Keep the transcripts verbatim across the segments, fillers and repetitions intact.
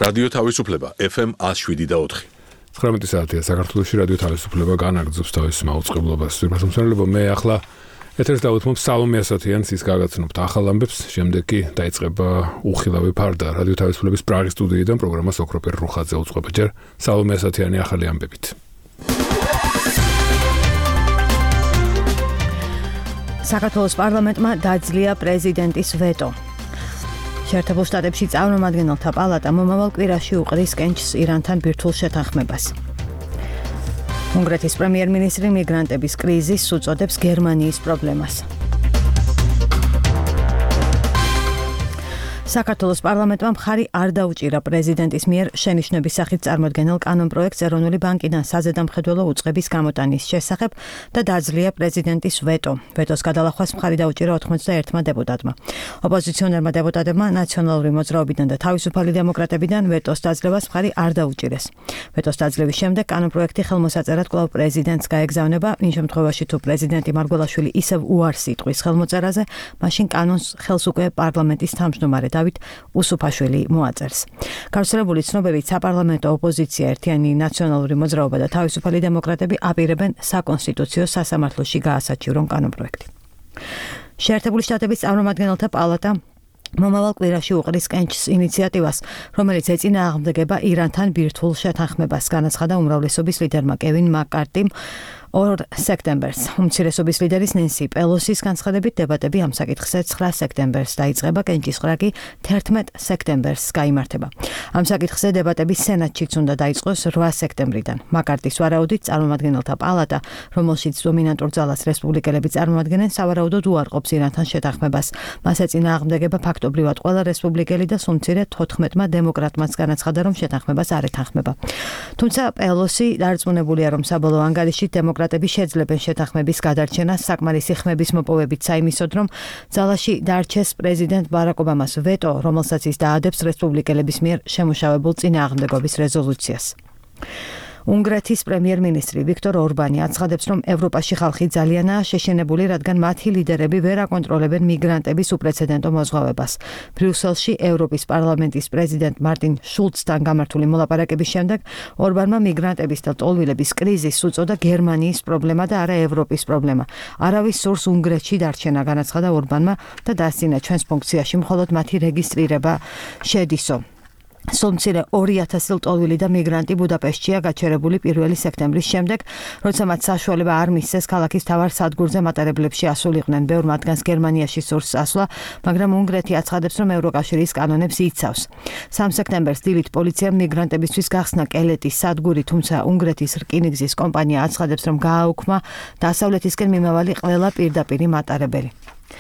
რადიო თავისუფლება ეფ ემ one oh seven და four. ცხრამეტი საათია საქართველოში რადიო თავისუფლება განაგრძობს თავის მაუწყებლობას. თვითმფრინავებო მე ახლა ეთერს დავუთმობ სალომე ასათიანს ის გაგაცნობთ ახალ ამბებს, შემდეგ კი დაიწყება უხილავი ფარდა რადიო თავისუფლების პრაღის სტუდიიდან პროგრამას ოქროპერ რუხაძე უწყობა. ჯერ სალომე ასათიანი ახალი ამბებით. საქართველოს პარლამენტმა დაძლია პრეზიდენტის ვეტო. შეერთებულ შტატებში წარმომადგენელთა პალატა მომავალ კვირაში უყრის კენჭს ირანთან ბირთვულ შეთანხმებას. უნგრეთის პრემიერ-მინისტრი მიგრანტების კრიზისს უწოდებს გერმანიის პრობლემას. საქართველოს პარლამენტმა მხარი არ დაუჭირა პრეზიდენტის მიერ შენიშვნების სახით წარმოდგენილ კანონპროექტს ეროვნული ბანკიდან საზედამხედველო უწყების გამოტანის შესახებ და დაძლია პრეზიდენტის ვეტო. ვეტოს გადალახვას მხარი დაუჭირა ოთხმოცდაერთმა დეპუტატმა. ოპოზიციონერმა დეპუტატებმა ნაციონალური მოძრაობიდან და თავისუფალი დემოკრატებიდან ვეტოს დაძლევას მხარი არ დაუჭირეს. ვეტოს დაძლევის შემდეგ კანონპროექტი ხელმოსაწერად კვლავ პრეზიდენტს გაეგზავნება. იმ შემთხვევაში თუ პრეზიდენტი მარგველაშვილი ისევ უარს იტყვის ხელმოწერაზე, მაშინ კანონს ხელს უკვე პარლამენტის თავმჯდომარე დავით უსუფაშვილი მოაწერს. გავრცელებული ცნობებით საპარლამენტო ოპოზიცია ერთიანი ნაციონალური მოძრაობა და თავისუფალი დემოკრატები აპირებენ საკონსტიტუციო სასამართლოში გაასაჩივრონ კანონპროექტი. შეერთებული შტატების წარმომადგენელთა პალატა მომავალ კვირაში უყრის კენჭს ინიციატივას, რომელიც ეწინააღმდეგება ირანთან ბირთვულ შეთანხმებას, განაცხადა უმრავლესობის ლიდერმა კევინ მაკ-კარტიმ ორ სექტემბერს. უმცირესობის ლიდერის ნენსი პელოსის განცხადებით დებატები ამ საკითხზე ცხრა სექტემბერს დაიწყება, კენჭის ყრა კი თერთმეტ სექტემბერს გაიმართება. ამ საკითხზე დებატები სენატშიც უნდა დაიწყოს რვა სექტემბრიდან. მაკ-კარტის ვარაუდით წარმომადგენელთა პალატა, რომელშიც დომინანტურ ძალას რესპუბლიკელები წარმოადგენენ, სავარაუდოდ უარყოფს ირანთან შეთანხმებას. მას ეწინააღმდეგება ფაქტობრივად ყველა რესპუბლიკელი და სულ მცირე თოთხმეტმა დემოკრატმაც განაცხადა, რომ შეთანხმებას არ ეთანხმება. თუმცა პელოსი დარწმუნებულია, რომ საბოლოო ანგარიშით დემოკრატები შეძლებენ შეთანხმების გადარჩენას საკმარისი ხმების მოპოვებით საიმისოდ, რომ ძალაში დარჩეს პრეზიდენტ ბარაკ ობამას ვეტო, რომელსაც ის დაადებს რესპუბლიკელების მიერ შემუშავებულ წინააღმდეგობის რეზოლუციას. უნგრეთის პრემიერ-მინისტრი ვიქტორ ორბანი აცხადებს, რომ ევროპაში ხალხი ძალიანაა შეშინებული, რადგან მათი ლიდერები ვერ აკონტროლებენ მიგრანტების უპრეცედენტო მოზღვავებას. ბრიუსელში ევროპის პარლამენტის პრეზიდენტ მარტინ შულცთან გამართული მოლაპარაკების შემდეგ ორბანმა მიგრანტების და ტოლვილების კრიზისს უწოდა გერმანიის პრობლემა და არა ევროპის პრობლემა. არავის სურს უნგრეთში დარჩენა, განაცხადა ორბანმა და დასცინა ჩვენს ფუნქციაში მხოლოდ მათი რეგისტრირება შედისო. სულ მცირე ორი ათასი ლტოლვილი და მიგრანტი ბუდაპეშტშია გაჩერებული პირველი სექტემბრის შემდეგ, როცა მათ საშუალება არ მისცეს ქალაქის მთავარ სადგურზე მატარებლებში ასულიყვნენ. ბევრ მათგანს გერმანიაში სურს ასვლა, მაგრამ უნგრეთი აცხადებს, რომ ევროკავშირის კანონებს იცავს. სამ სექტემბერს დილით პოლიციამ მიგრანტებისთვის გახსნა კელეტის სადგური, თუმცა უნგრეთის რკინიგზის კომპანია აცხადებს, რომ გააუქმა დასავლეთისკენ მიმავალი ყველა პირდაპირი მატარებელი.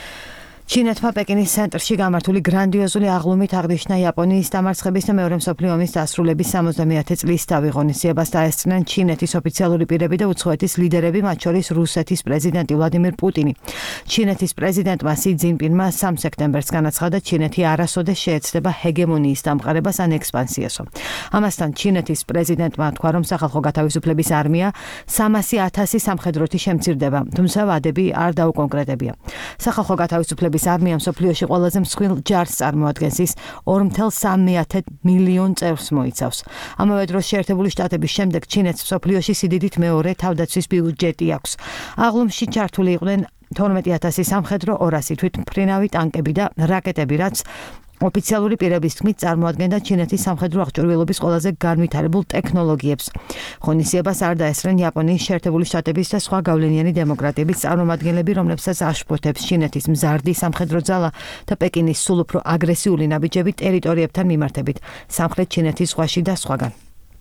ჩინეთმა პეკინის ცენტრში გამართული გრანდიოზული აღლუმით აღნიშნა იაპონიის დამარცხების და მეორე მსოფლიო ომის დასრულების სამოცდამეათე წლისთავი. ღონისძიებას დაესწრნენ ჩინეთის ოფიციალური პირები და უცხოეთის ლიდერები, მათ შორის რუსეთის პრეზიდენტი ვლადიმირ პუტინი. ჩინეთის პრეზიდენტმა სი ძინპინმა სამ სექტემბერს განაცხადა, ჩინეთი არასოდეს შეეცდება ჰეგემონიის დამყარებას ან ექსპანსიასო. ამასთან ჩინეთის პრეზიდენტმა თქვა, რომ სახალხო გათავისუფლების არმია სამასი ათასი სამხედროთი შემცირდება, თუმცა ვადები არ დაუკონკრეტებია. სახალხო გათავისუფლების არმია მსოფლიოში ყველაზე მსხვილ ჯარს წარმოადგენს, ის ორ მცდე სამი მილიონ წევრს მოიცავს. ამავე დროს შეერთებული შტატების შემდეგ ჩინეთს მსოფლიოში სიდიდით მეორე თავდაცვის ბიუჯეტი აქვს. აღლუმში ჩართული იყვნენ თორმეტი ათასი სამხედრო, ორასი თვითმფრინავი ტანკები და რაკეტები, რაც ოფიციალური პირების თქმით წარმოადგენდა ჩინეთის სამხედრო აღჭურვილობის ყველაზე განვითარებულ ტექნოლოგიებს. ღონისძიებას არ დაესწრნენ იაპონიის შეერთებული შტატების და სხვა გავლენიანი დემოკრატიების წარმომადგენლები, რომლებსაც აშფოთებს ჩინეთის მზარდი სამხედრო ძალა და პეკინის სულ უფრო აგრესიული ნაბიჯები ტერიტორიებთან მიმართებით სამხრეთ ჩინეთის ზღვაში და სხვაგან.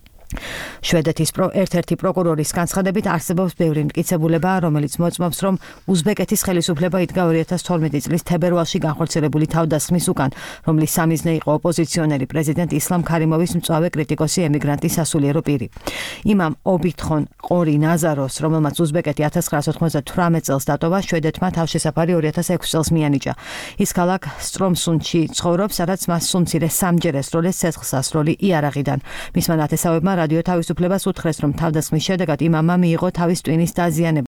შვედეთის ერთ-ერთი პროკურორის განცხადებით არსებობს ბევრი მტკიცებულება, რომელიც მოწმობს, რომ უზბეკეთის ხელისუფლება იდგა ორი ათას თორმეტი წლის თებერვალში განხორციელებული თავდასხმის უკან, რომლის სამიზნე იყო ოპოზიციონერი პრეზიდენტ ისლამ ქარიმოვის მწვავე კრიტიკოსი ემიგრანტის სასულიერო პირი. იმამ ობითხონ ყორი ნაზაროს, რომელმაც უზბეკეთი ათას ცხრაასა ოთხმოცდათვრამეტ წელს დატოვა, შვედეთმა თავშესაფარი ორი ათას ექვსი წელს მიანიჭა. ის ქალაქ სტრომსუნდში ცხოვრობს, სადაც მას სულ მცირე სამჯერ ესროლეს ცეცხლსასროლი იარაღიდან. მისმა ნათესავებმა რადიო თავისუფლებას უთხრეს, რომ თავდასხმის შედეგად იმამმა მიიღო თავის ტვინის დაზიანება.